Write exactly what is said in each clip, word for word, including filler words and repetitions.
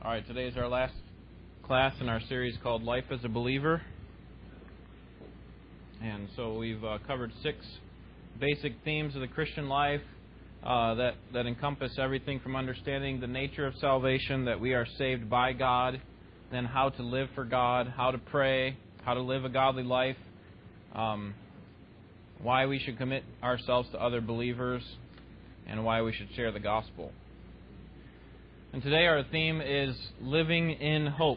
All right, today is our last class in our series called Life as a Believer. And so we've uh, covered six basic themes of the Christian life uh, that, that encompass everything from understanding the nature of salvation, that we are saved by God, then how to live for God, how to pray, how to live a godly life, um, why we should commit ourselves to other believers, and why we should share the gospel. And today our theme is living in hope.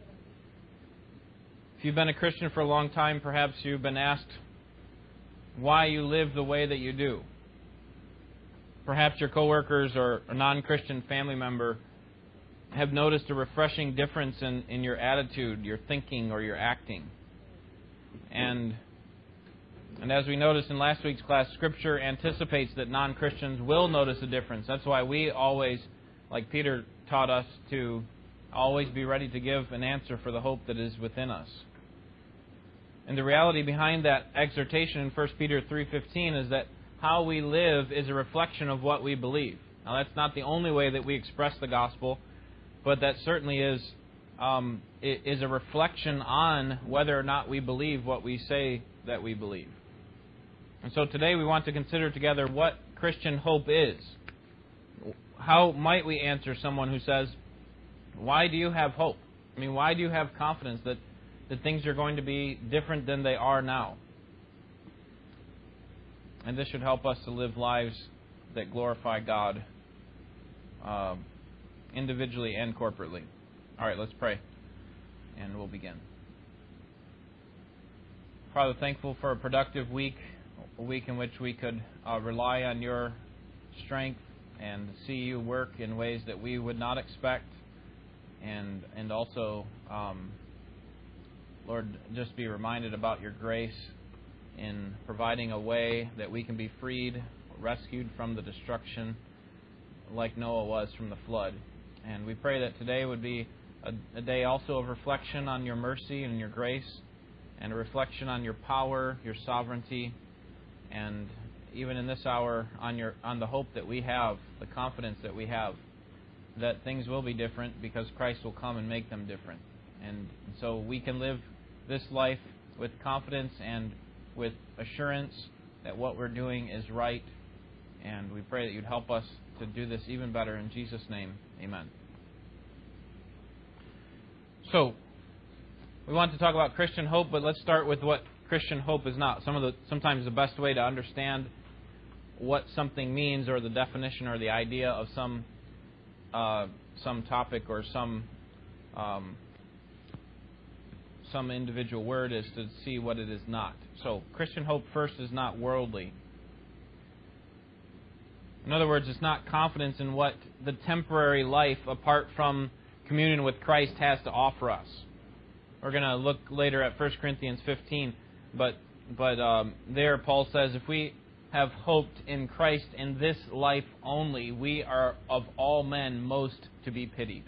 If you've been a Christian for a long time, perhaps you've been asked why you live the way that you do. Perhaps your coworkers or a non-Christian family member have noticed a refreshing difference in, in your attitude, your thinking, or your acting. And, and as we noticed in last week's class, Scripture anticipates that non-Christians will notice a difference. That's why we always, like Peter taught us, to always be ready to give an answer for the hope that is within us. And the reality behind that exhortation in First Peter three fifteen is that how we live is a reflection of what we believe. Now, that's not the only way that we express the gospel, but that certainly is um, is a reflection on whether or not we believe what we say that we believe. And so today we want to consider together what Christian hope is. How might we answer someone who says, why do you have hope? I mean, why do you have confidence that, that things are going to be different than they are now? And this should help us to live lives that glorify God uh, individually and corporately. All right, let's pray, and we'll begin. Father, thankful for a productive week, a week in which we could uh, rely on your strength and see you work in ways that we would not expect, and and also, um, Lord, just be reminded about your grace in providing a way that we can be freed, rescued from the destruction like Noah was from the flood. And we pray that today would be a, a day also of reflection on your mercy and your grace, and a reflection on your power, your sovereignty, and even in this hour, on your on the hope that we have, the confidence that we have, that things will be different because Christ will come and make them different. And so we can live this life with confidence and with assurance that what we're doing is right. And we pray that you'd help us to do this even better. In Jesus' name, amen. So, we want to talk about Christian hope, but let's start with what Christian hope is not. Some of the sometimes the best way to understand what something means, or the definition or the idea of some uh, some topic or some um, some individual word, is to see what it is not. So, Christian hope first is not worldly. In other words, it's not confidence in what the temporary life apart from communion with Christ has to offer us. We're going to look later at First Corinthians fifteen, but but um, there Paul says, if we have hoped in Christ in this life only, we are of all men most to be pitied.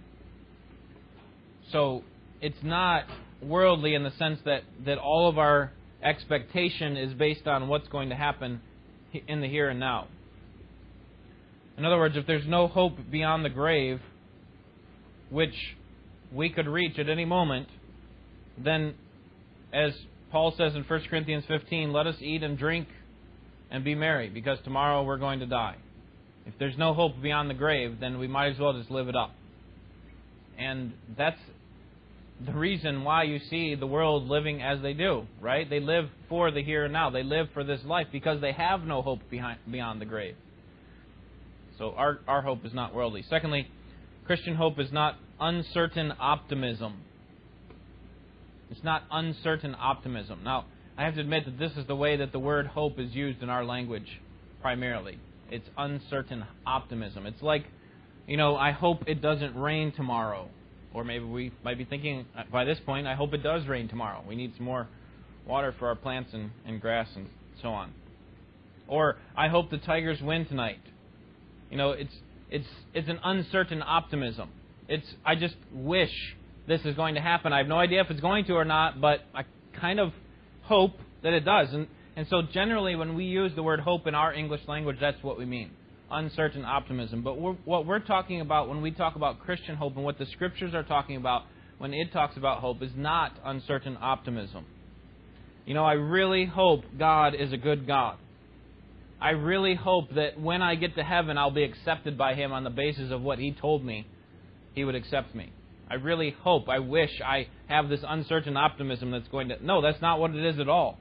So it's not worldly in the sense that, that all of our expectation is based on what's going to happen in the here and now. In other words, if there's no hope beyond the grave, which we could reach at any moment, then, as Paul says in First Corinthians fifteen, let us eat and drink and be merry, because tomorrow we're going to die. If there's no hope beyond the grave, then we might as well just live it up. And that's the reason why you see the world living as they do, right? They live for the here and now. They live for this life because they have no hope behind, beyond the grave. So our, our hope is not worldly. Secondly, Christian hope is not uncertain optimism. It's not uncertain optimism. Now, I have to admit that this is the way that the word hope is used in our language primarily. It's uncertain optimism. It's like, you know, I hope it doesn't rain tomorrow. Or maybe we might be thinking by this point, I hope it does rain tomorrow. We need some more water for our plants and, and grass and so on. Or, I hope the Tigers win tonight. You know, it's it's it's an uncertain optimism. It's I just wish this is going to happen. I have no idea if it's going to or not, but I kind of hope that it does. And and so generally when we use the word hope in our English language, that's what we mean. uncertain optimism. But we're, what we're talking about when we talk about Christian hope and what the Scriptures are talking about when it talks about hope is not uncertain optimism. You know, I really hope God is a good God. I really hope that when I get to heaven, I'll be accepted by Him on the basis of what He told me He would accept me. I really hope, I wish I have this uncertain optimism that's going to... No, that's not what it is at all.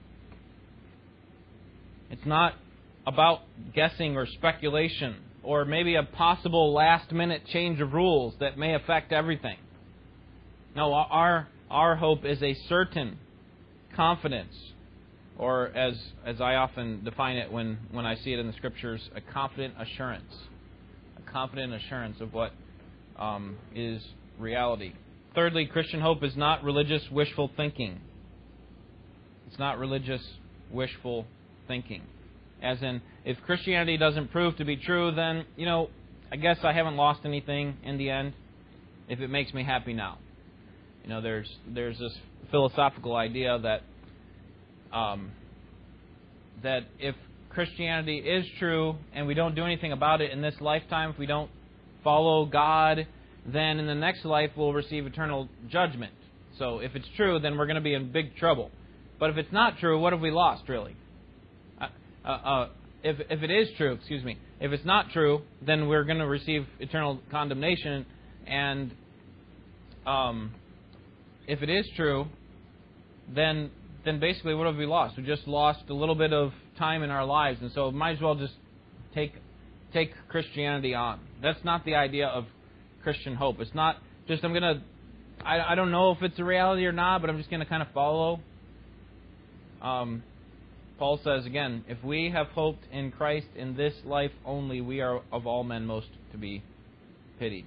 It's not about guessing or speculation or maybe a possible last-minute change of rules that may affect everything. No, our our hope is a certain confidence, or as as I often define it when, when I see it in the Scriptures, a confident assurance. A confident assurance of what um, is reality. Thirdly, Christian hope is not religious wishful thinking. It's not religious wishful thinking. As in, if Christianity doesn't prove to be true, then, you know, I guess I haven't lost anything in the end if it makes me happy now. You know, there's there's this philosophical idea that um, that if Christianity is true and we don't do anything about it in this lifetime, if we don't follow God, then in the next life we'll receive eternal judgment. So if it's true, then we're going to be in big trouble. But if it's not true, what have we lost, really? Uh, uh, uh, if if it is true, excuse me, if it's not true, then we're going to receive eternal condemnation. And um, if it is true, then then basically what have we lost? We just lost a little bit of time in our lives, and so might as well just take take Christianity on. That's not the idea of Christian hope. It's not just I'm going to, I, I don't know if it's a reality or not, but I'm just going to kind of follow. Um, Paul says again, if we have hoped in Christ in this life only, we are of all men most to be pitied.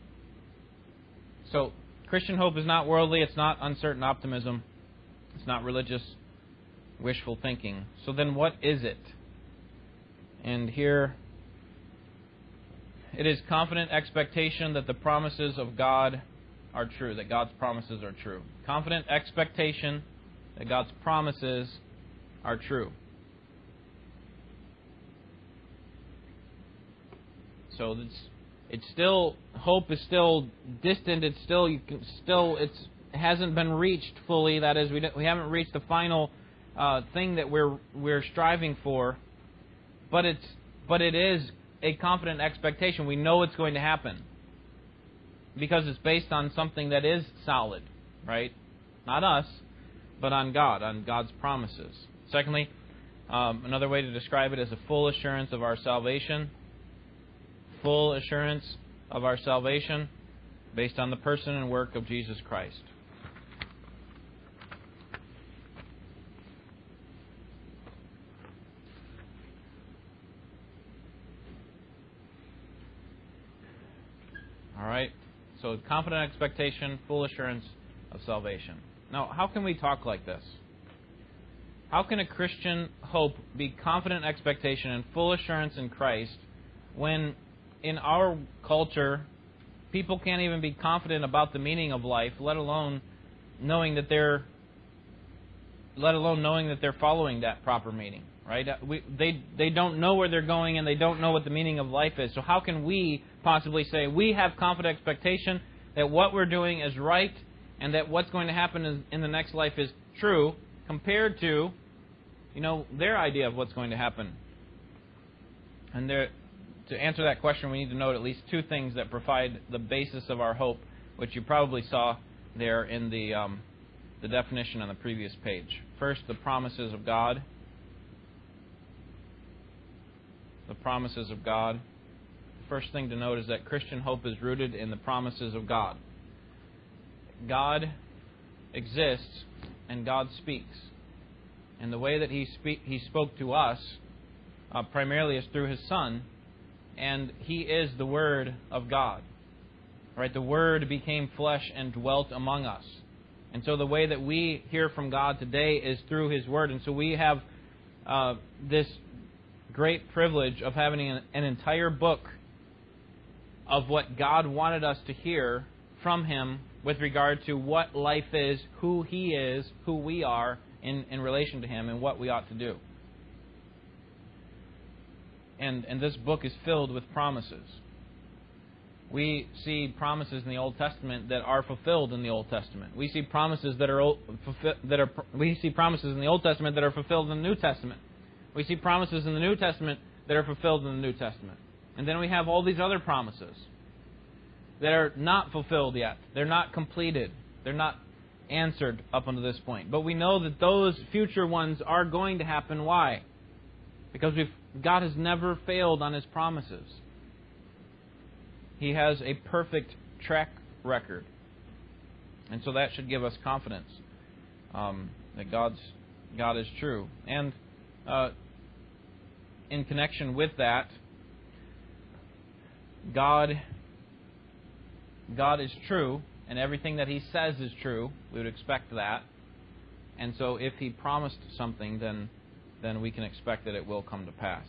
So, Christian hope is not worldly, it's not uncertain optimism, it's not religious wishful thinking. So then what is it? And here, it is confident expectation that the promises of God are true, that God's promises are true. Confident expectation that God's promises are true. So it's it's still hope is still distant. It's still you can still it's it hasn't been reached fully. That is, we we haven't reached the final uh, thing that we're we're striving for. But it's but it is a confident expectation. We know it's going to happen because it's based on something that is solid, right? Not us, but on God, on God's promises. Secondly, um, another way to describe it is a full assurance of our salvation. Full assurance of our salvation based on the person and work of Jesus Christ. All right, so confident expectation, full assurance of salvation. Now, how can we talk like this? How can a Christian hope be confident expectation and full assurance in Christ when in our culture people can't even be confident about the meaning of life, let alone knowing that they're let alone knowing that they're following that proper meaning, right? We, they they don't know where they're going and they don't know what the meaning of life is. So how can we possibly say we have confident expectation that what we're doing is right and that what's going to happen in, in the next life is true compared to, you know, their idea of what's going to happen? And there, to answer that question, we need to note at least two things that provide the basis of our hope, which you probably saw there in the um, the definition on the previous page. First, the promises of God. The promises of God. The first thing to note is that Christian hope is rooted in the promises of God. God exists and God speaks. And the way that He speak, He spoke to us uh, primarily is through His Son, and He is the Word of God. Right? The Word became flesh and dwelt among us. And so the way that we hear from God today is through His Word. And so we have uh, this great privilege of having an, an entire book of what God wanted us to hear from Him with regard to what life is, who He is, who we are in, in relation to Him, and what we ought to do. and, and this book is filled with promises. We see promises in the Old Testament that are fulfilled in the Old Testament. We see promises that are that are we see promises in the Old Testament that are fulfilled in the New Testament. We see promises in the New Testament that are fulfilled in the New Testament. And then we have all these other promises that are not fulfilled yet. They're not completed. They're not answered up until this point. But we know that those future ones are going to happen. Why? Because we've, God has never failed on His promises. He has a perfect track record. And so that should give us confidence um, that God's God is true. And uh, in connection with that, God, God is true, and everything that He says is true. We would expect that. And so if He promised something, then, then we can expect that it will come to pass.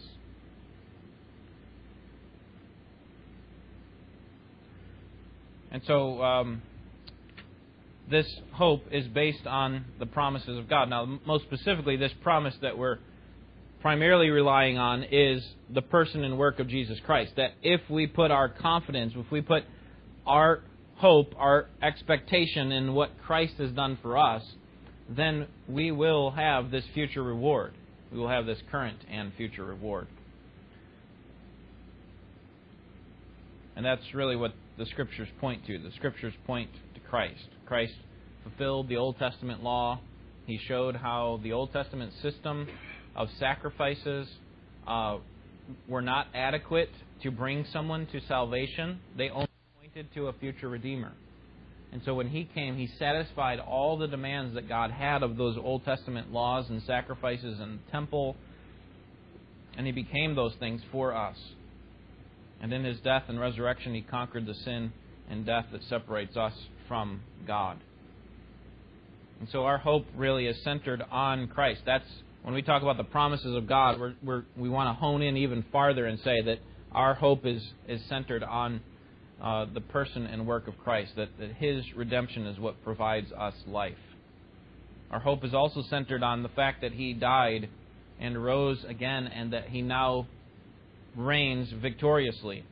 And so um, this hope is based on the promises of God. Now, most specifically, this promise that we're primarily relying on is the person and work of Jesus Christ. That if we put our confidence, if we put our hope, our expectation in what Christ has done for us, then we will have this future reward. We will have this current and future reward. And that's really what the Scriptures point to. The Scriptures point to Christ. Christ fulfilled the Old Testament law. He showed how the Old Testament system of sacrifices uh, were not adequate to bring someone to salvation. They only pointed to a future Redeemer. And so when He came, He satisfied all the demands that God had of those Old Testament laws and sacrifices and temple. And He became those things for us. And in His death and resurrection, He conquered the sin and death that separates us from God. And so our hope really is centered on Christ. That's when we talk about the promises of God, we're, we're, we want to hone in even farther and say that our hope is, is centered on uh, the person and work of Christ, that, that His redemption is what provides us life. Our hope is also centered on the fact that He died and rose again, and that He now reigns victoriously.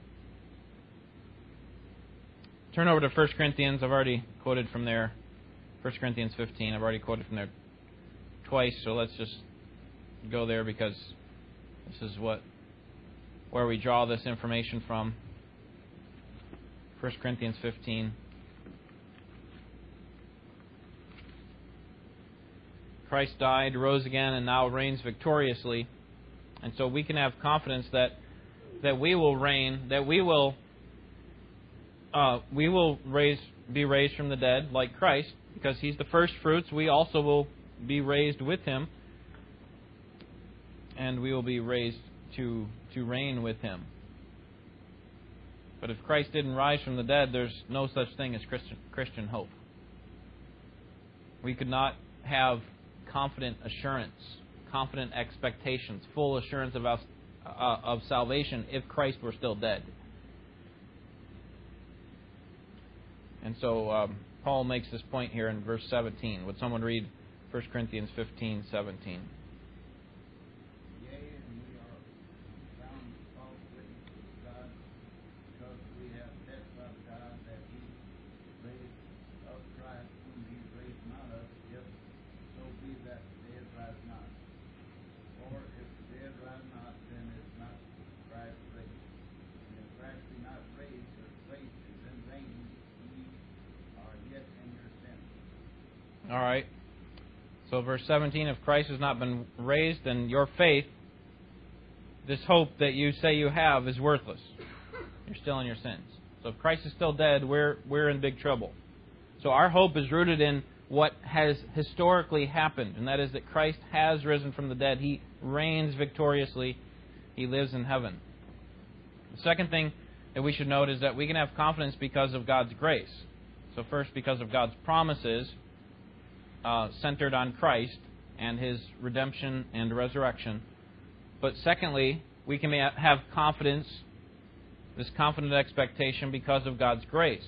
Turn over to First Corinthians. I've already quoted from there. First Corinthians fifteen. I've already quoted from there twice, so let's just go there because this is what where we draw this information from. First Corinthians fifteen. Christ died, rose again, and now reigns victoriously. And so we can have confidence that that we will reign, that we will uh, we will raise, be raised from the dead like Christ, because He's the first fruits. We also will be raised with Him, and we will be raised to to reign with Him. But if Christ didn't rise from the dead, there's no such thing as Christian, Christian hope. We could not have confident assurance, confident expectations, full assurance of, us, uh, of salvation if Christ were still dead. And so um, Paul makes this point here in verse seventeen. Would someone read First Corinthians fifteen, seventeen? All right. So verse seventeen, if Christ has not been raised, then your faith, this hope that you say you have, is worthless. You're still in your sins. So if Christ is still dead, we're we're in big trouble. So our hope is rooted in what has historically happened, and that is that Christ has risen from the dead. He reigns victoriously. He lives in heaven. The second thing that we should note is that we can have confidence because of God's grace. So first, because of God's promises, Uh, centered on Christ and His redemption and resurrection. But secondly, we can have confidence, this confident expectation, because of God's grace.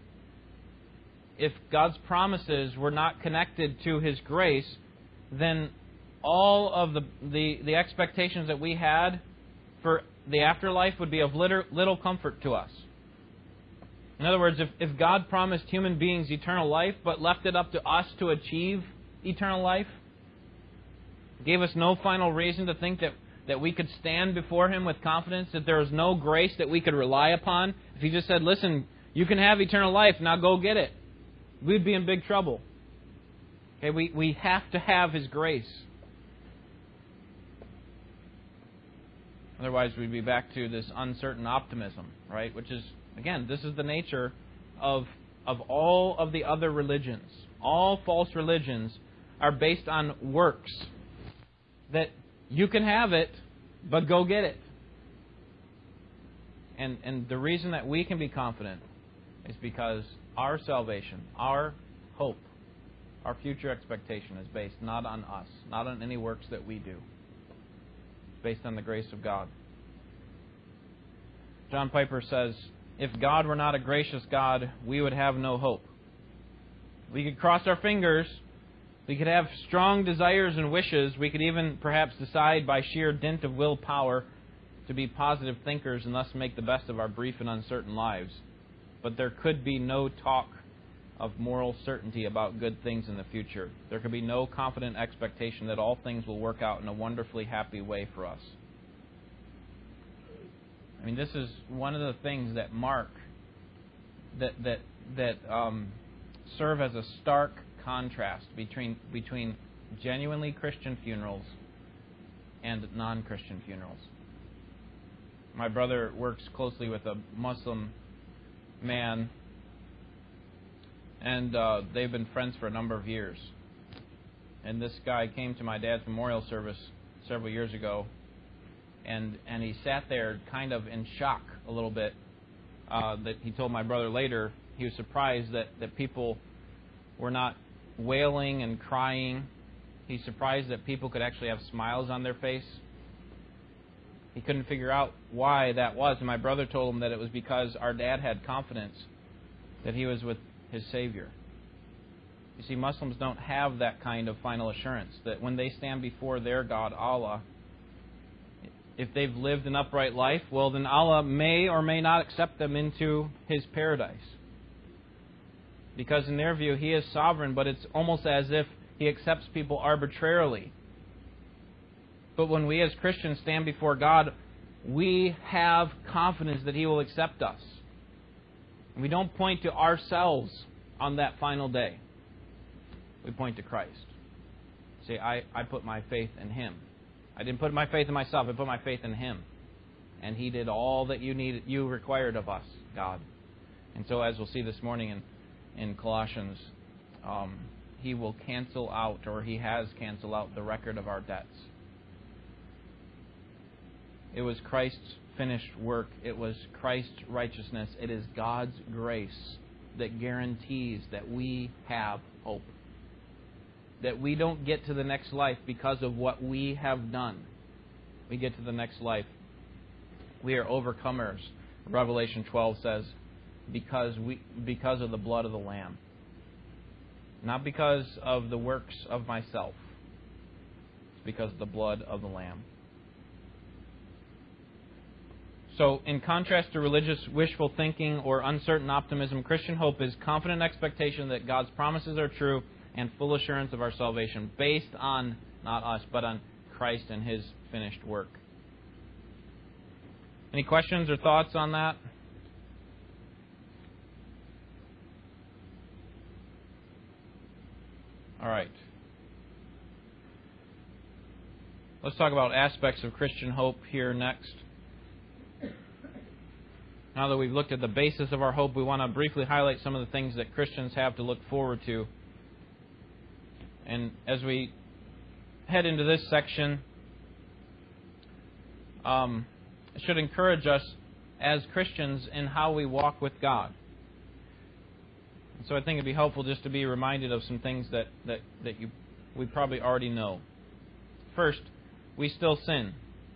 If God's promises were not connected to His grace, then all of the, the, the expectations that we had for the afterlife would be of little, little comfort to us. In other words, if, if God promised human beings eternal life, but left it up to us to achieve eternal life, gave us no final reason to think that, that we could stand before Him with confidence, that there was no grace that we could rely upon, if He just said, listen, you can have eternal life, now go get it, we'd be in big trouble. Okay, we, we have to have His grace. Otherwise, we'd be back to this uncertain optimism, right? Which is, again, this is the nature of, of all of the other religions. All false religions are based on works. That you can have it, but go get it. And, and the reason that we can be confident is because our salvation, our hope, our future expectation is based not on us, not on any works that we do. It's based on the grace of God. John Piper says, if God were not a gracious God, we would have no hope. We could cross our fingers, we could have strong desires and wishes, we could even perhaps decide by sheer dint of willpower to be positive thinkers and thus make the best of our brief and uncertain lives. But there could be no talk of moral certainty about good things in the future. There could be no confident expectation that all things will work out in a wonderfully happy way for us. I mean, this is one of the things that mark, that that that um, serve as a stark contrast between between genuinely Christian funerals and non-Christian funerals. My brother works closely with a Muslim man, and uh, they've been friends for a number of years. And this guy came to my dad's memorial service several years ago, and and he sat there kind of in shock a little bit. Uh, that he told my brother later, he was surprised that, that people were not wailing and crying. He's surprised that people could actually have smiles on their face. He couldn't figure out why that was, and my brother told him that it was because our dad had confidence that he was with his Savior. You see, Muslims don't have that kind of final assurance, that when they stand before their God, Allah, if they've lived an upright life, well, then Allah may or may not accept them into His paradise. Because in their view, He is sovereign, but it's almost as if He accepts people arbitrarily. But when we as Christians stand before God, we have confidence that He will accept us. And we don't point to ourselves on that final day. We point to Christ. Say, I, I put my faith in Him. I didn't put my faith in myself, I put my faith in Him. And He did all that you needed, you required of us, God. And so as we'll see this morning in, in Colossians, um, He will cancel out, or He has canceled out, the record of our debts. It was Christ's finished work. It was Christ's righteousness. It is God's grace that guarantees that we have hope. That we don't get to the next life because of what we have done. We get to the next life. We are overcomers. Revelation twelve says, because we because of the blood of the Lamb. Not because of the works of myself. It's because of the blood of the Lamb. So, in contrast to religious wishful thinking or uncertain optimism, Christian hope is confident expectation that God's promises are true and full assurance of our salvation, based on, not us, but on Christ and His finished work. Any questions or thoughts on that? All right. Let's talk about aspects of Christian hope here next. Now that we've looked at the basis of our hope, we want to briefly highlight some of the things that Christians have to look forward to. And as we head into this section, um, it should encourage us as Christians in how we walk with God. And so I think it'd be helpful just to be reminded of some things that, that, that you we probably already know. First, we still sin.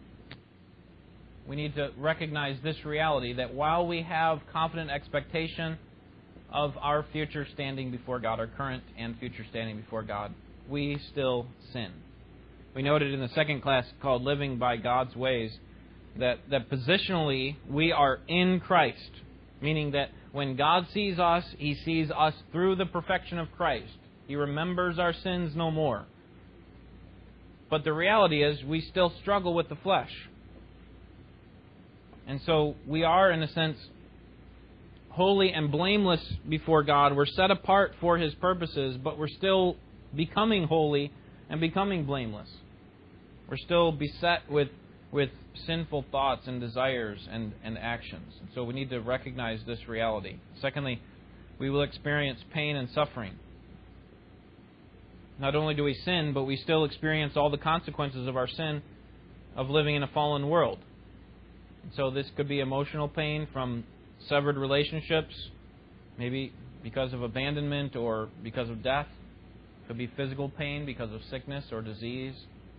We need to recognize this reality, that while we have confident expectation of our future standing before God, our current and future standing before God, we still sin. We noted in the second class called Living by God's Ways that, that positionally we are in Christ, meaning that when God sees us, He sees us through the perfection of Christ. He remembers our sins no more. But the reality is we still struggle with the flesh. And so we are, in a sense, holy and blameless before God. We're set apart for His purposes, but we're still becoming holy and becoming blameless. We're still beset with, with sinful thoughts and desires and, and actions. And so we need to recognize this reality. Secondly, we will experience pain and suffering. Not only do we sin, but we still experience all the consequences of our sin of living in a fallen world. And so this could be emotional pain from severed relationships, maybe because of abandonment or because of death. It could be physical pain because of sickness or disease.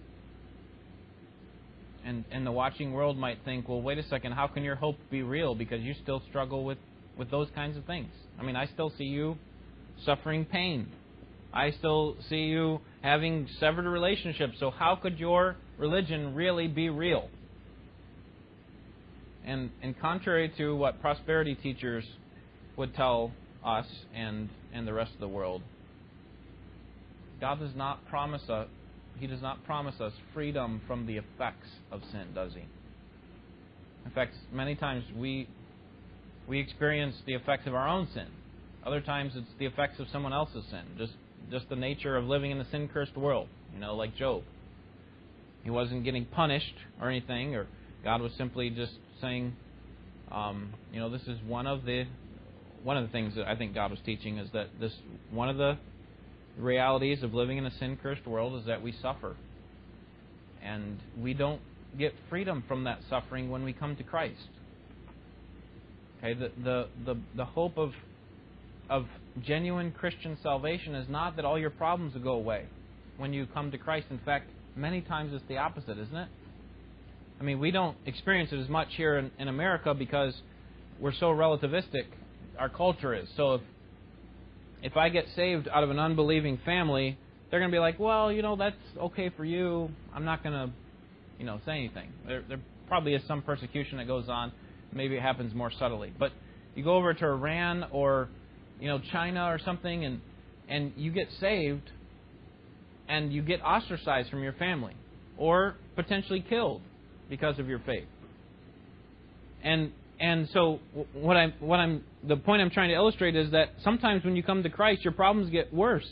And, and the watching world might think, well, wait a second, how can your hope be real? Because you still struggle with, with those kinds of things. I mean, I still see you suffering pain. I still see you having severed relationships. So how could your religion really be real? And, and contrary to what prosperity teachers would tell us and, and the rest of the world, God does not promise us, He does not promise us freedom from the effects of sin, does He? In fact, many times we we experience the effects of our own sin. Other times it's the effects of someone else's sin. Just just the nature of living in a sin-cursed world. You know, like Job. He wasn't getting punished or anything, or God was simply just saying, um, you know, this is one of the one of the things that I think God was teaching is that this one of the realities of living in a sin-cursed world is that we suffer. And we don't get freedom from that suffering when we come to Christ. Okay, the the the, the hope of of genuine Christian salvation is not that all your problems will go away when you come to Christ. In fact, many times it's the opposite, isn't it? I mean, we don't experience it as much here in, in America because we're so relativistic. Our culture is. So if if I get saved out of an unbelieving family, they're going to be like, well, you know, that's okay for you. I'm not going to, you know, say anything. There, there probably is some persecution that goes on. Maybe it happens more subtly. But you go over to Iran or, you know, China or something, and and you get saved, and you get ostracized from your family, or potentially killed because of your faith. And and so what I'm what I'm the point I'm trying to illustrate is that sometimes when you come to Christ, your problems get worse.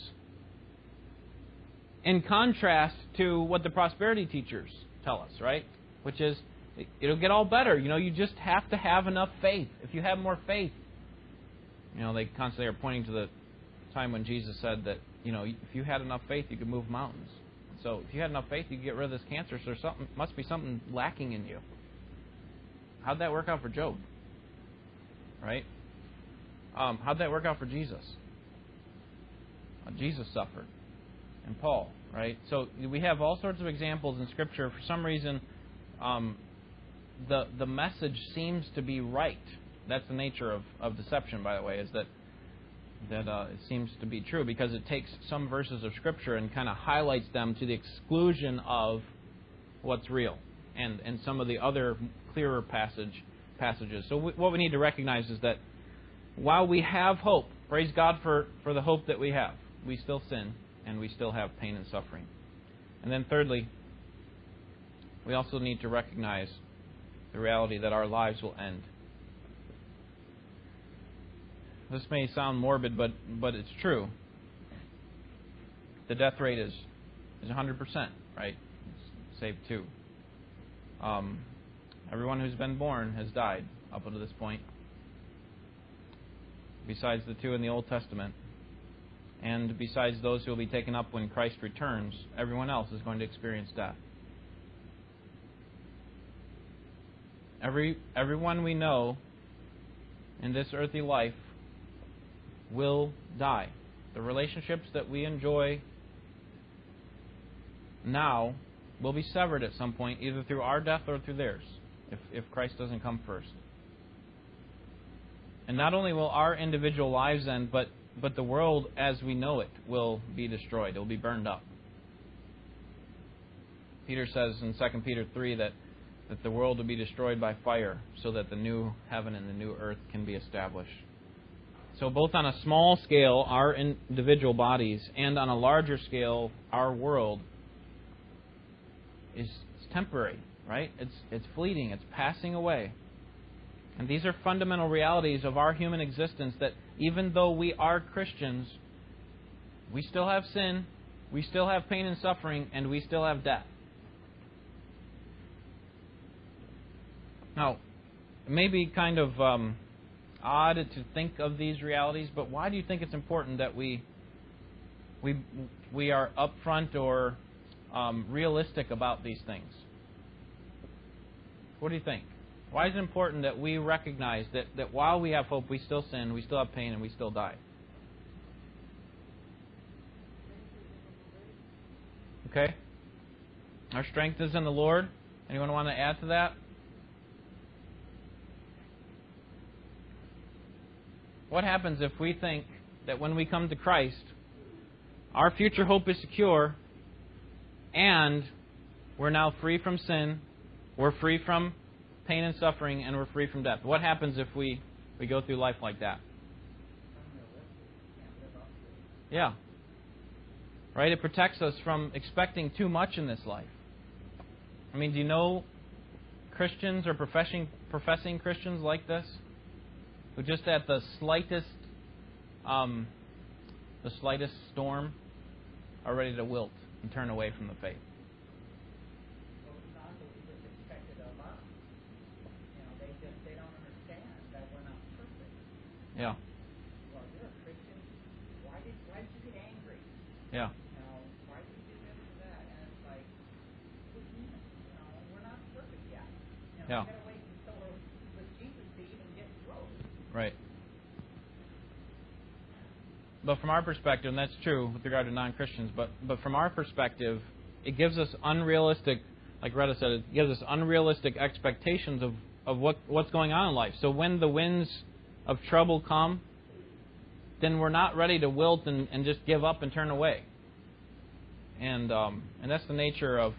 In contrast to what the prosperity teachers tell us, right? Which is, it'll get all better. You know, you just have to have enough faith. If you have more faith, you know, they constantly are pointing to the time when Jesus said that, you know, if you had enough faith, you could move mountains. So if you had enough faith, you could get rid of this cancer. So there's something, must be something lacking in you. How'd that work out for Job? Right? Um, how'd that work out for Jesus? Uh, Jesus suffered. And Paul, right? So we have all sorts of examples in Scripture. For some reason, um, the the message seems to be right. That's the nature of, of deception, by the way, is that that uh, it seems to be true because it takes some verses of Scripture and kind of highlights them to the exclusion of what's real and, and some of the other clearer passage passages. So we, what we need to recognize is that while we have hope, praise God for, for the hope that we have, we still sin and we still have pain and suffering. And then thirdly, we also need to recognize the reality that our lives will end. This may sound morbid, but but it's true. The death rate is is one hundred percent, right? Save two. Um, everyone who's been born has died up until this point, besides the two in the Old Testament. And besides those who will be taken up when Christ returns, everyone else is going to experience death. Every everyone we know in this earthly life will die. The relationships that we enjoy now will be severed at some point, either through our death or through theirs, if, if Christ doesn't come first. And not only will our individual lives end, but, but the world as we know it will be destroyed. It will be burned up. Peter says in Second Peter three that that the world will be destroyed by fire so that the new heaven and the new earth can be established. So both on a small scale, our individual bodies, and on a larger scale, our world is temporary, right? It's it's fleeting, it's passing away. And these are fundamental realities of our human existence, that even though we are Christians, we still have sin, we still have pain and suffering, and we still have death. Now, it may be kind of um, odd to think of these realities, but why do you think it's important that we we we are upfront or um, realistic about these things? What do you think? Why is it important that we recognize that, that while we have hope, we still sin, we still have pain, and we still die? Okay? Our strength is in the Lord. Anyone want to add to that? What happens if we think that when we come to Christ, our future hope is secure, and we're now free from sin, we're free from pain and suffering, and we're free from death? What happens if we, we go through life like that? Yeah. Right? It protects us from expecting too much in this life. I mean, do you know Christians or professing, professing Christians like this? Who just at the slightest um, the slightest storm are ready to wilt and turn away from the faith. Yeah. Well, you're a Christian. Why did why did you get angry? Yeah. You know, why did you do this or that? And it's like, we're human. You know, we're not perfect yet. You know, Yeah. we gotta wait until we're with Jesus to even get close. Right. But from our perspective, and that's true with regard to non-Christians, but but from our perspective, it gives us unrealistic, like Retta said, it gives us unrealistic expectations of, of what what's going on in life. So when the winds of trouble come, then we're not ready to wilt and, and just give up and turn away. And um, and that's the nature of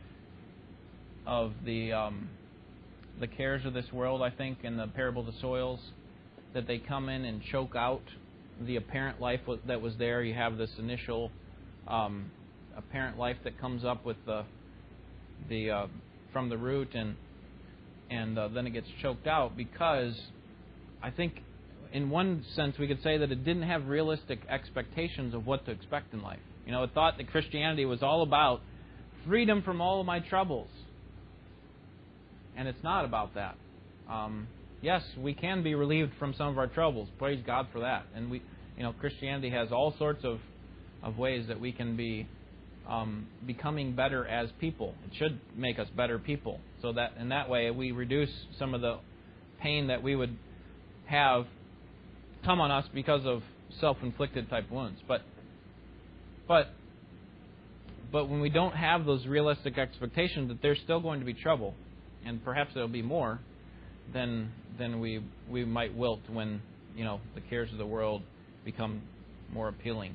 of the um, the cares of this world, I think, in the parable of the soils, that they come in and choke out the apparent life that was there. You have this initial um, apparent life that comes up with the the uh, from the root, and and uh, then it gets choked out because I think in one sense we could say that it didn't have realistic expectations of what to expect in life. You know, it thought that Christianity was all about freedom from all of my troubles, and it's not about that. Um, yes, we can be relieved from some of our troubles. Praise God for that. And we, you know, Christianity has all sorts of, of ways that we can be um, becoming better as people. It should make us better people, so that in that way we reduce some of the pain that we would have come on us because of self-inflicted type wounds. But, but, but when we don't have those realistic expectations that there's still going to be trouble, and perhaps there'll be more, then then we we might wilt when, you know, the cares of the world become more appealing.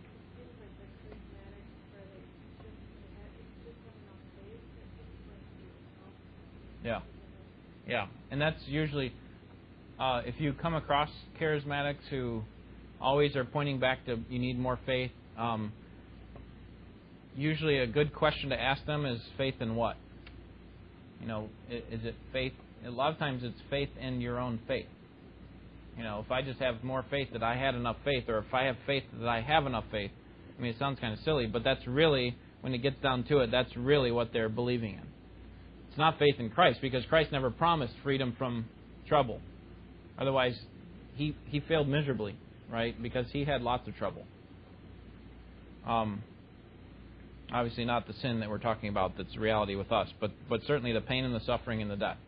Yeah, yeah, and that's usually uh, if you come across charismatics who always are pointing back to you need more faith. Um, usually, a good question to ask them is faith in what? You know, is it faith? A lot of times it's faith in your own faith. You know, if I just have more faith that I had enough faith, or if I have faith that I have enough faith, I mean, it sounds kind of silly, but that's really, when it gets down to it, that's really what they're believing in. It's not faith in Christ, because Christ never promised freedom from trouble. Otherwise, he he failed miserably, right? Because he had lots of trouble. Um, obviously not the sin that we're talking about that's reality with us, but but certainly the pain and the suffering and the death.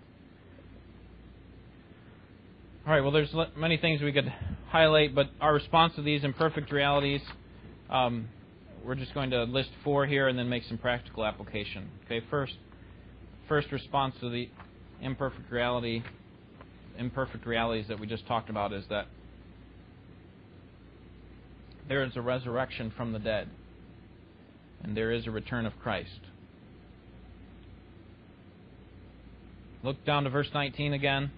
All right, well, there's many things we could highlight, but our response to these imperfect realities, um, we're just going to list four here and then make some practical application. Okay, first, first response to the imperfect reality, imperfect realities that we just talked about is that there is a resurrection from the dead, and there is a return of Christ. Look down to verse nineteen again.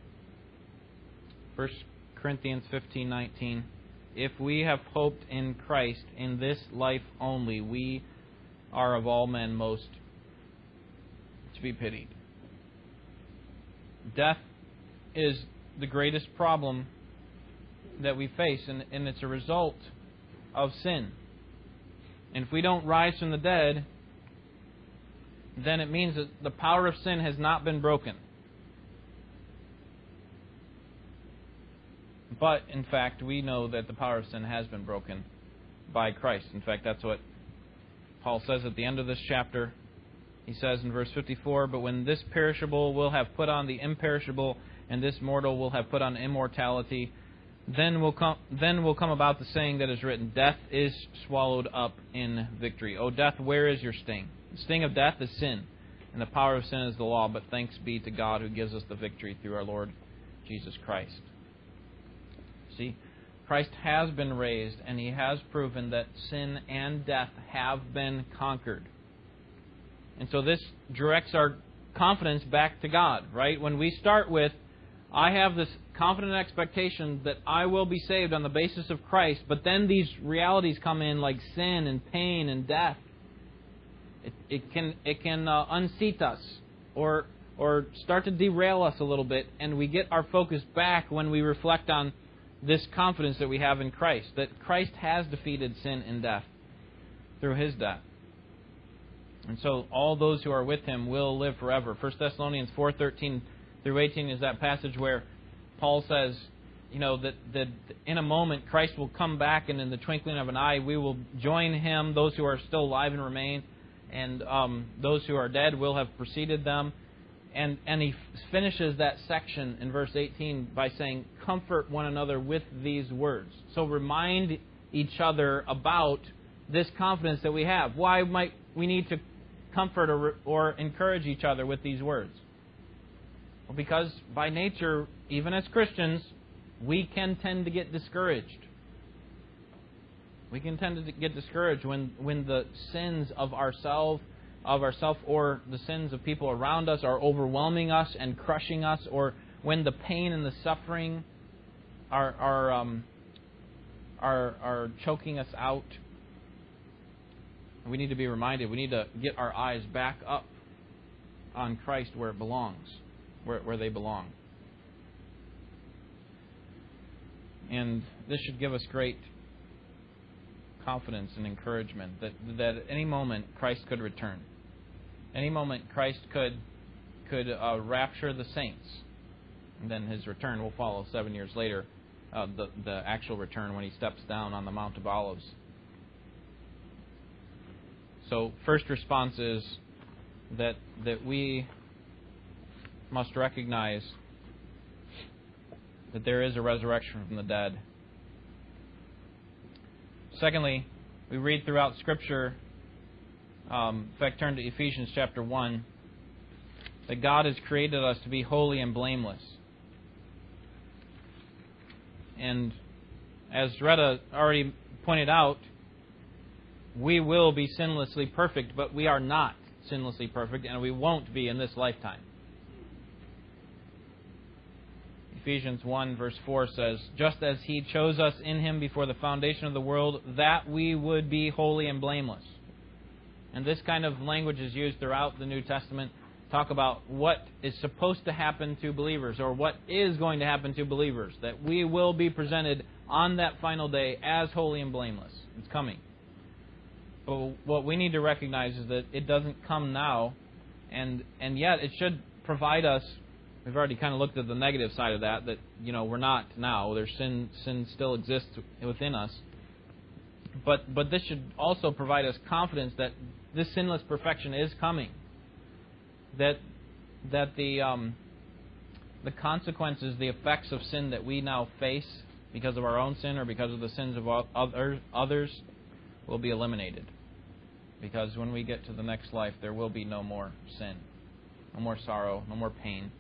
First Corinthians fifteen nineteen. If we have hoped in Christ in this life only, we are of all men most to be pitied. Death is the greatest problem that we face, and, and it's a result of sin. And if we don't rise from the dead, then it means that the power of sin has not been broken. But, in fact, we know that the power of sin has been broken by Christ. In fact, that's what Paul says at the end of this chapter. He says in verse fifty-four, "But when this perishable will have put on the imperishable, and this mortal will have put on immortality, then will come then will come about the saying that is written, Death is swallowed up in victory. O death, where is your sting? The sting of death is sin, and the power of sin is the law. But thanks be to God who gives us the victory through our Lord Jesus Christ." See, Christ has been raised, and He has proven that sin and death have been conquered. And so this directs our confidence back to God, right? When we start with, I have this confident expectation that I will be saved on the basis of Christ, but then these realities come in like sin and pain and death. It, it can it can uh, unseat us or or start to derail us a little bit, and we get our focus back when we reflect on this confidence that we have in Christ, that Christ has defeated sin and death through His death. And so all those who are with Him will live forever. First Thessalonians four thirteen through eighteen is that passage where Paul says, you know, that, that in a moment Christ will come back, and in the twinkling of an eye we will join Him, those who are still alive and remain, and um, those who are dead will have preceded them. And, and he finishes that section in verse eighteen by saying, comfort one another with these words. So remind each other about this confidence that we have. Why might we need to comfort or, or encourage each other with these words? Well, because by nature, even as Christians, we can tend to get discouraged. We can tend to get discouraged when, when the sins of ourselves, of ourself or the sins of people around us are overwhelming us and crushing us, or when the pain and the suffering are are um, are, are choking us out. We need to be reminded. We need to get our eyes back up on Christ where it belongs, where where they belong. And this should give us great confidence and encouragement that that at any moment Christ could return. Any moment Christ could could uh, rapture the saints, and then His return will follow seven years later, uh, the the actual return when He steps down on the Mount of Olives. So first response is that that we must recognize that there is a resurrection from the dead. Secondly, we read throughout Scripture, um, in fact, turn to Ephesians chapter one, that God has created us to be holy and blameless. And as Retta already pointed out, we will be sinlessly perfect, but we are not sinlessly perfect, and we won't be in this lifetime. Ephesians one verse four says, just as He chose us in Him before the foundation of the world, that we would be holy and blameless. And this kind of language is used throughout the New Testament. Talk about what is supposed to happen to believers, or what is going to happen to believers, that we will be presented on that final day as holy and blameless. It's coming. But what we need to recognize is that it doesn't come now, and and yet it should provide us. We've already kind of looked at the negative side of that, that, you know, we're not now. There's sin, sin still exists within us. But but this should also provide us confidence that this sinless perfection is coming. That that the um, the consequences, the effects of sin that we now face because of our own sin or because of the sins of other, others will be eliminated. Because when we get to the next life, there will be no more sin, no more sorrow, no more pain.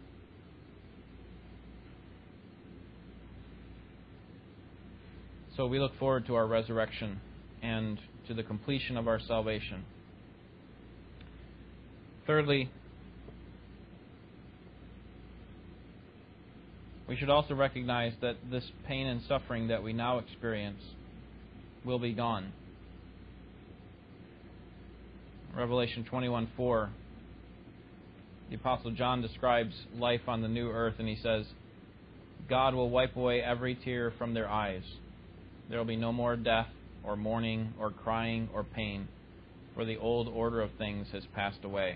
So we look forward to our resurrection and to the completion of our salvation. Thirdly, we should also recognize that this pain and suffering that we now experience will be gone. Revelation twenty-one four, the Apostle John describes life on the new earth, and he says, God will wipe away every tear from their eyes. There will be no more death, or mourning, or crying, or pain, for the old order of things has passed away.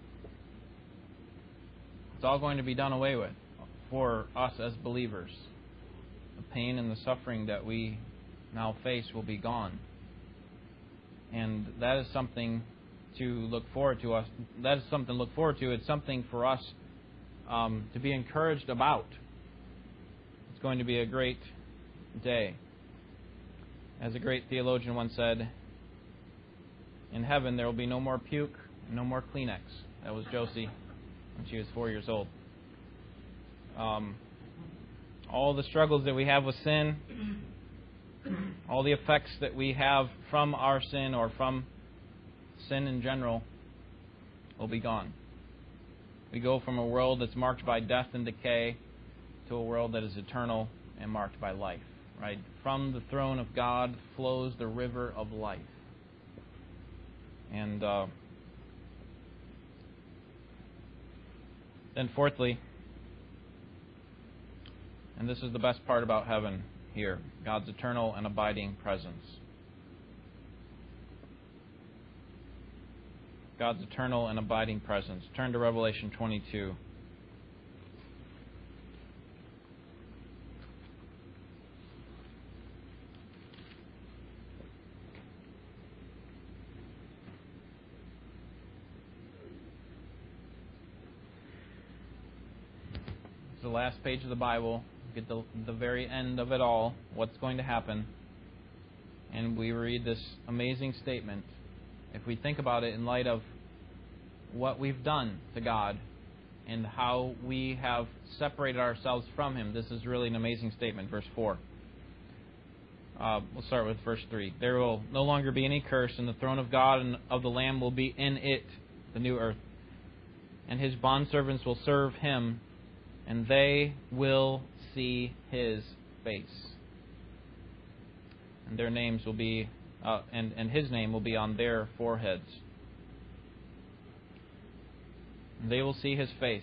It's all going to be done away with for us as believers. The pain and the suffering that we now face will be gone. And that is something to look forward to us. That is something to look forward to. It's something for us um, to be encouraged about. It's going to be a great day. As a great theologian once said, in heaven there will be no more puke, no more Kleenex. That was Josie when she was four years old. Um, all the struggles that we have with sin, all the effects that we have from our sin or from sin in general will be gone. We go from a world that's marked by death and decay to a world that is eternal and marked by life. Right? From the throne of God flows the river of life. And uh, then fourthly, and this is the best part about heaven here, God's eternal and abiding presence. God's eternal and abiding presence. Turn to Revelation twenty-two. It's the last page of the Bible. Get the, the very end of it all, what's going to happen. And we read this amazing statement. If we think about it in light of what we've done to God and how we have separated ourselves from Him, this is really an amazing statement. Verse four. Uh, we'll start with verse three. There will no longer be any curse, and the throne of God and of the Lamb will be in it, the new earth. And His bondservants will serve Him, and they will see His face. And their names will be Uh, and, and His name will be on their foreheads. They will see His face.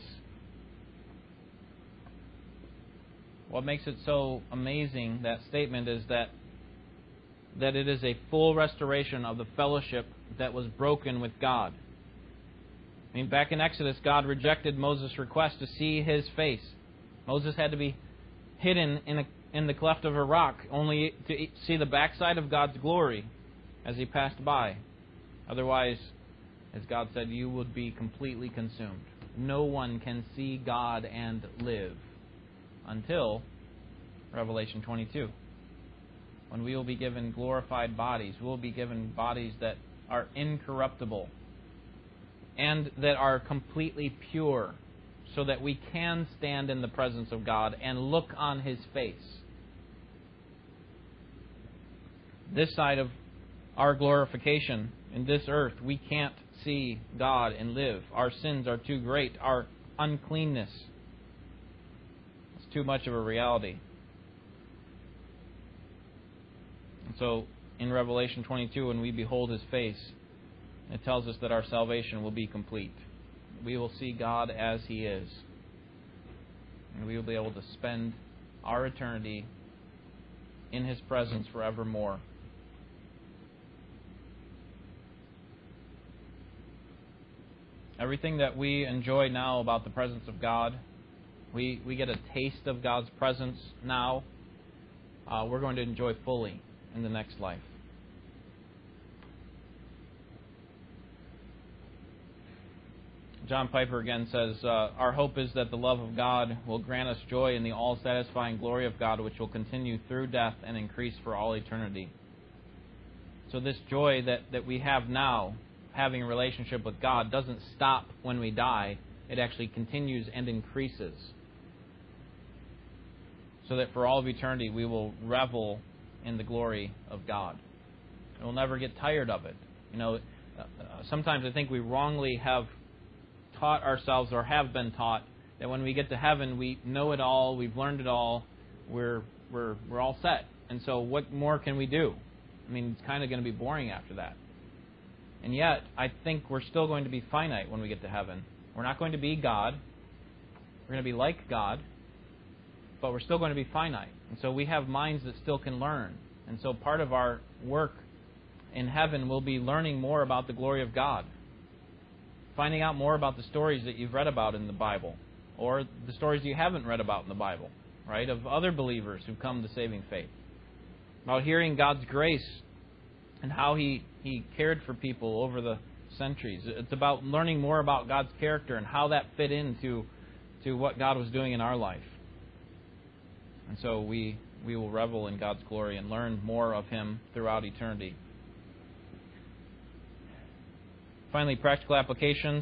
What makes it so amazing, that statement, is that that it is a full restoration of the fellowship that was broken with God. I mean, back in Exodus, God rejected Moses' request to see His face. Moses had to be hidden in a in the cleft of a rock, only to see the backside of God's glory as He passed by. Otherwise, as God said, you would be completely consumed. No one can see God and live until Revelation twenty-two, when we will be given glorified bodies. We will be given bodies that are incorruptible and that are completely pure, so that we can stand in the presence of God and look on His face. This side of our glorification in this earth, we can't see God and live. Our sins are too great. Our uncleanness is too much of a reality. And so, in Revelation twenty-two, when we behold His face, it tells us that our salvation will be complete. We will see God as He is. And we will be able to spend our eternity in His presence forevermore. Everything that we enjoy now about the presence of God, we, we get a taste of God's presence now, uh, we're going to enjoy fully in the next life. John Piper again says, uh, our hope is that the love of God will grant us joy in the all-satisfying glory of God, which will continue through death and increase for all eternity. So this joy that, that we have now, having a relationship with God, doesn't stop when we die. It actually continues and increases. So that for all of eternity we will revel in the glory of God. And we'll never get tired of it. You know, uh, sometimes I think we wrongly have taught ourselves, or have been taught, that when we get to heaven, we know it all, we've learned it all, we're we're we're all set. And so what more can we do? I mean, it's kind of going to be boring after that. And yet, I think we're still going to be finite when we get to heaven. We're not going to be God. We're going to be like God, but we're still going to be finite. And so we have minds that still can learn. And so part of our work in heaven will be learning more about the glory of God, finding out more about the stories that you've read about in the Bible, or the stories you haven't read about in the Bible, right, of other believers who've come to saving faith, about hearing God's grace and how He, he cared for people over the centuries. It's about learning more about God's character and how that fit into to what God was doing in our life. And so we we will revel in God's glory and learn more of Him throughout eternity. Finally, practical applications.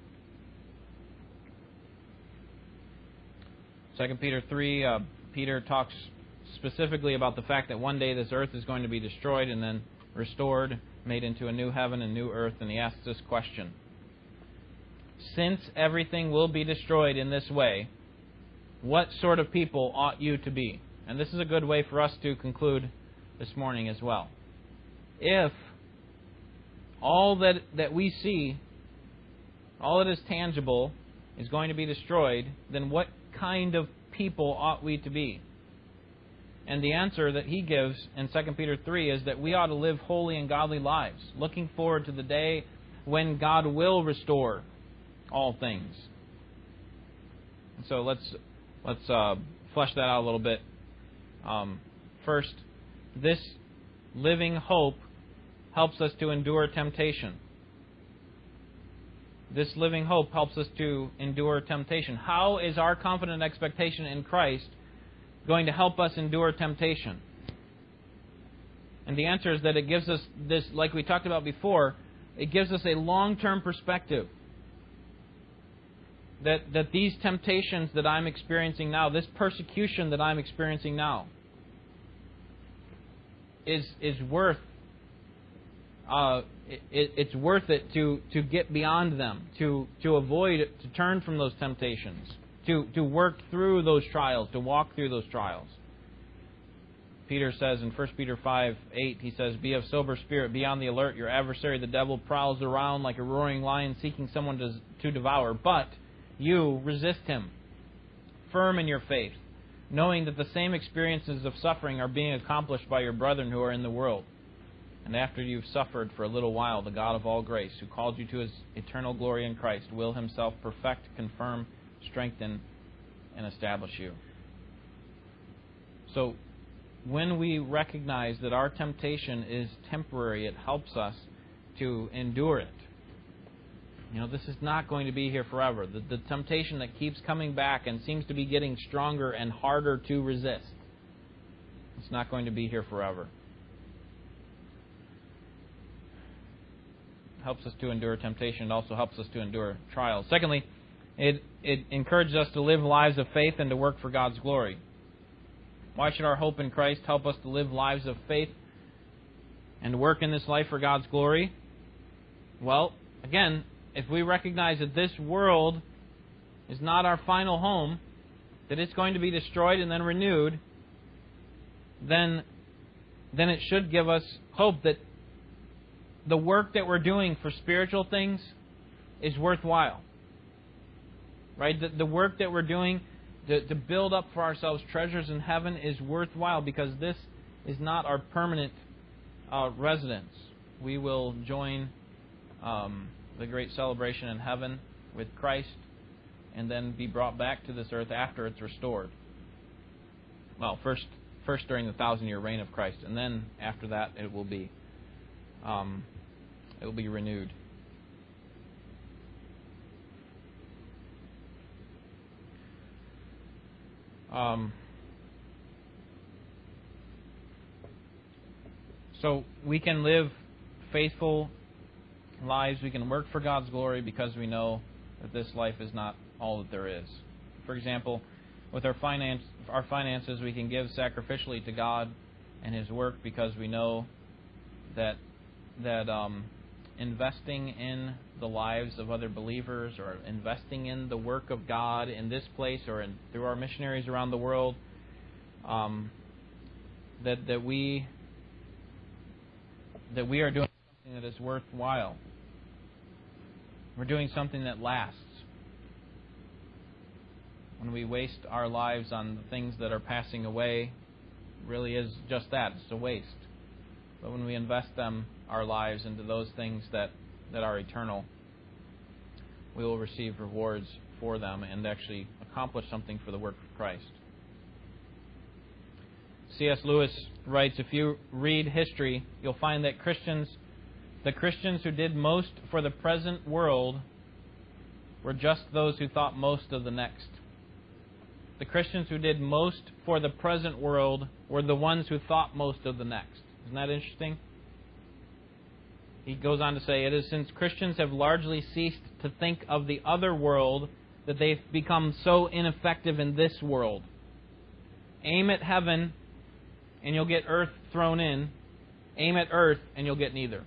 Second Peter three, uh, Peter talks specifically about the fact that one day this earth is going to be destroyed and then restored, made into a new heaven and new earth, and he asks this question. Since everything will be destroyed in this way, what sort of people ought you to be? And this is a good way for us to conclude this morning as well. If all that, that we see, all that is tangible, is going to be destroyed, then what kind of people ought we to be? And the answer that he gives in Second Peter three is that we ought to live holy and godly lives, looking forward to the day when God will restore all things. So let's let's uh, flesh that out a little bit. Um, first, this living hope helps us to endure temptation. This living hope helps us to endure temptation. How is our confident expectation in Christ going to help us endure temptation? And the answer is that it gives us this, like we talked about before, it gives us a long-term perspective. That, that these temptations that I'm experiencing now, this persecution that I'm experiencing now, is is worth uh, it, it's worth it to, to get beyond them, to to avoid, to turn from those temptations, to to work through those trials, to walk through those trials. Peter says in First Peter five eight, he says, "Be of sober spirit, be on the alert. Your adversary, the devil, prowls around like a roaring lion, seeking someone to to devour. But you resist him, firm in your faith, knowing that the same experiences of suffering are being accomplished by your brethren who are in the world. And after you've suffered for a little while, the God of all grace, who called you to His eternal glory in Christ, will Himself perfect, confirm, strengthen, and establish you." So, when we recognize that our temptation is temporary, it helps us to endure it. You know, this is not going to be here forever. The, the temptation that keeps coming back and seems to be getting stronger and harder to resist, it's not going to be here forever. It helps us to endure temptation. It also helps us to endure trials. Secondly, it, it encourages us to live lives of faith and to work for God's glory. Why should our hope in Christ help us to live lives of faith and work in this life for God's glory? Well, again, if we recognize that this world is not our final home, that it's going to be destroyed and then renewed, then, then it should give us hope that the work that we're doing for spiritual things is worthwhile. Right? The, the work that we're doing to, to build up for ourselves treasures in heaven is worthwhile, because this is not our permanent uh, residence. We will join Um, the great celebration in heaven with Christ, and then be brought back to this earth after it's restored. Well, first, first during the thousand-year reign of Christ, and then after that, it will be, um, it will be renewed. Um, so we can live faithful lives, we can work for God's glory because we know that this life is not all that there is. For example, with our finance, our finances, we can give sacrificially to God and His work because we know that that um, investing in the lives of other believers or investing in the work of God in this place or in, through our missionaries around the world, um, that that we that we are doing something that is worthwhile. We're doing something that lasts. When we waste our lives on the things that are passing away, it really is just that. It's a waste. But when we invest them, our lives, into those things that, that are eternal, we will receive rewards for them and actually accomplish something for the work of Christ. C S Lewis writes, if you read history, you'll find that Christians, the Christians who did most for the present world were just those who thought most of the next. The Christians who did most for the present world were the ones who thought most of the next. Isn't that interesting? He goes on to say, it is since Christians have largely ceased to think of the other world that they've become so ineffective in this world. Aim at heaven and you'll get earth thrown in. Aim at earth and you'll get neither.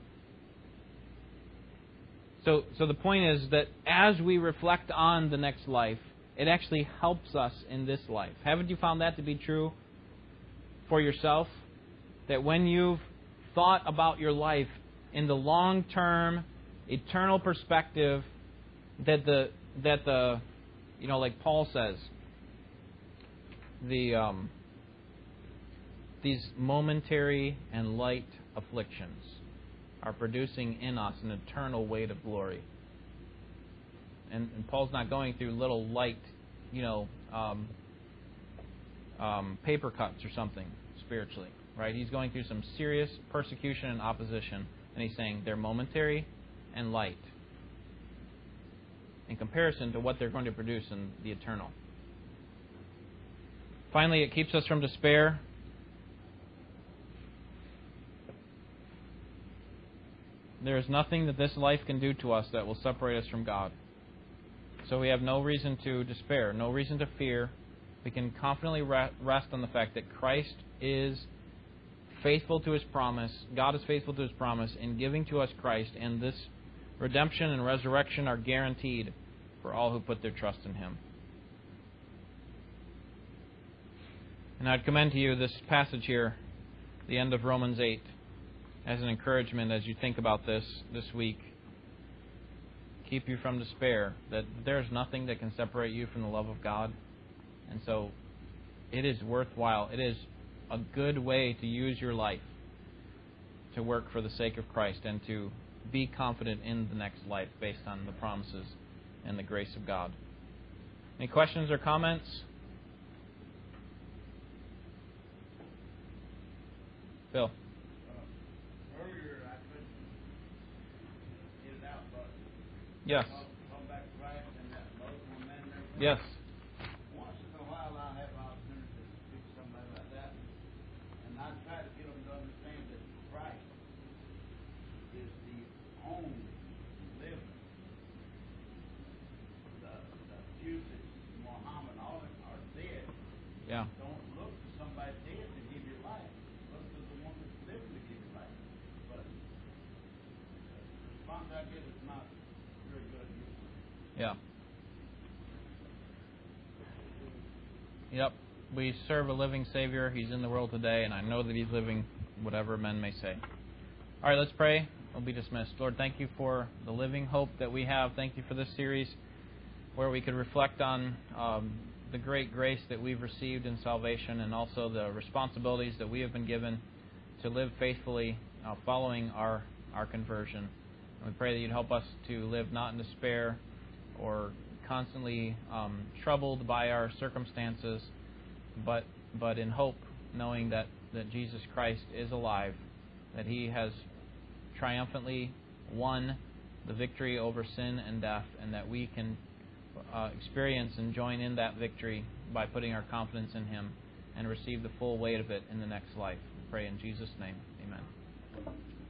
So, so the point is that as we reflect on the next life, it actually helps us in this life. Haven't you found that to be true for yourself? That when you've thought about your life in the long-term, eternal perspective, that the that the you know, like Paul says, the um, these momentary and light afflictions are producing in us an eternal weight of glory. And, and Paul's not going through little light, you know, um, um, paper cuts or something spiritually, right? He's going through some serious persecution and opposition, and he's saying they're momentary and light in comparison to what they're going to produce in the eternal. Finally, it keeps us from despair. There is nothing that this life can do to us that will separate us from God. So we have no reason to despair, no reason to fear. We can confidently rest on the fact that Christ is faithful to His promise. God is faithful to His promise in giving to us Christ, and this redemption and resurrection are guaranteed for all who put their trust in Him. And I'd commend to you this passage here, the end of Romans eight, as an encouragement as you think about this this week. Keep you from despair, that there's nothing that can separate you from the love of God. And so it is worthwhile. It is a good way to use your life to work for the sake of Christ and to be confident in the next life based on the promises and the grace of God. Any questions or comments? Phil. Yes. Yes. Once in a while I have an opportunity to speak to somebody like that, and I try to get them to understand that Christ is the only living. The, the Jews, Muhammad, all of them are dead. Yeah. Don't look to somebody dead to give you life. Look to the one that's living to give you life. But the response I get is not very good. Yeah. Yep. We serve a living Savior. He's in the world today, and I know that He's living, whatever men may say. All right, let's pray. We'll be dismissed. Lord, thank You for the living hope that we have. Thank You for this series where we could reflect on um, the great grace that we've received in salvation and also the responsibilities that we have been given to live faithfully uh, following our, our conversion. And we pray that You'd help us to live not in despair or constantly um, troubled by our circumstances, but but in hope, knowing that, that Jesus Christ is alive, that He has triumphantly won the victory over sin and death, and that we can uh, experience and join in that victory by putting our confidence in Him and receive the full weight of it in the next life. We pray in Jesus' name. Amen.